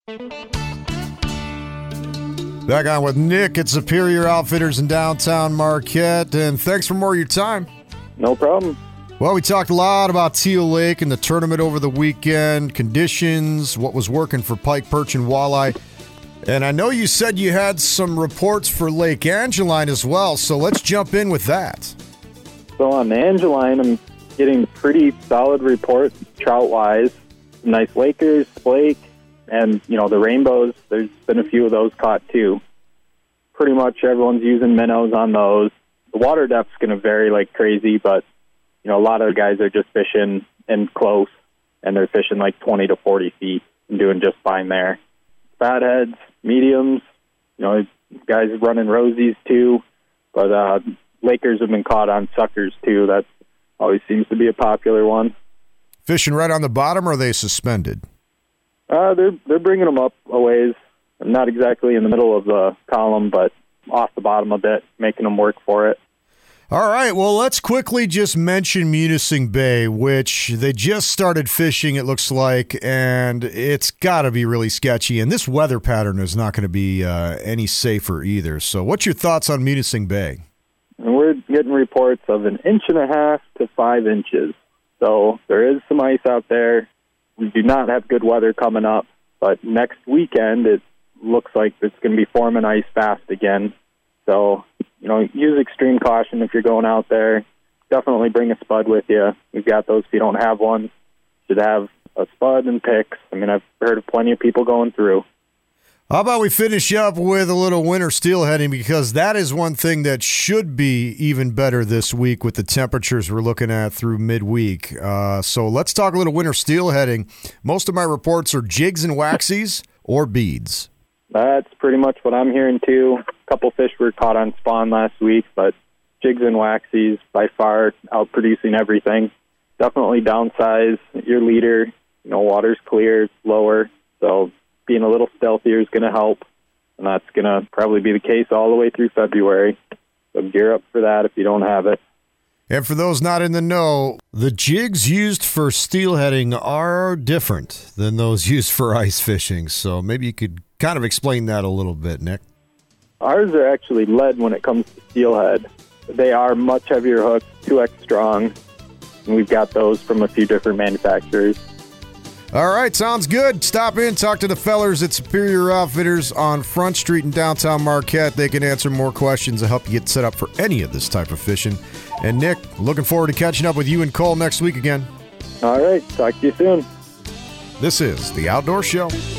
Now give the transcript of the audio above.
Back on with Nick at Superior Outfitters in downtown Marquette, and thanks for more of your time. No problem. Well, we talked a lot about Teal Lake and the tournament over the weekend, conditions, what was working for pike, perch, and walleye. And I know you said you had some reports for Lake Angeline as well, so let's jump in with that. So on the Angeline, I'm getting pretty solid reports trout-wise. Nice Lakers, flake, and, the rainbows. There's been a few of those caught, too. Pretty much everyone's using minnows on those. The water depth's going to vary like crazy, but, a lot of the guys are just fishing in close, and they're fishing like 20 to 40 feet and doing just fine there. Fatheads, mediums, guys running rosies, too. But Lakers have been caught on suckers, too. That always seems to be a popular one. Fishing right on the bottom, or are they suspended? They're bringing them up a ways. Not exactly in the middle of the column, but off the bottom a bit, making them work for it. All right, well, let's quickly just mention Munising Bay, which they just started fishing, it looks like, and it's got to be really sketchy. And this weather pattern is not going to be any safer either. So what's your thoughts on Munising Bay? And we're getting reports of 1.5 inches to 5 inches. So there is some ice out there. We do not have good weather coming up, but next weekend it looks like it's going to be forming ice fast again. So, use extreme caution if you're going out there. Definitely bring a spud with you. We've got those if you don't have one. Should have a spud and picks. I've heard of plenty of people going through. How about we finish up with a little winter steelheading, because that is one thing that should be even better this week with the temperatures we're looking at through midweek. So let's talk a little winter steelheading. Most of my reports are jigs and waxies or beads. That's pretty much what I'm hearing, too. A couple fish were caught on spawn last week, but jigs and waxies by far outproducing everything. Definitely downsize your leader. Water's clear, it's lower, so being a little stealthier is going to help, and that's going to probably be the case all the way through February. So gear up for that if you don't have it. And for those not in the know, the jigs used for steelheading are different than those used for ice fishing. So maybe you could kind of explain that a little bit, Nick. Ours are actually lead when it comes to steelhead. They are much heavier hooks, 2x strong, and we've got those from a few different manufacturers. All right, sounds good. Stop in, talk to the fellers at Superior Outfitters on Front Street in downtown Marquette. They can answer more questions and help you get set up for any of this type of fishing. And Nick, looking forward to catching up with you and Cole next week again. All right, talk to you soon. This is The Outdoor Show.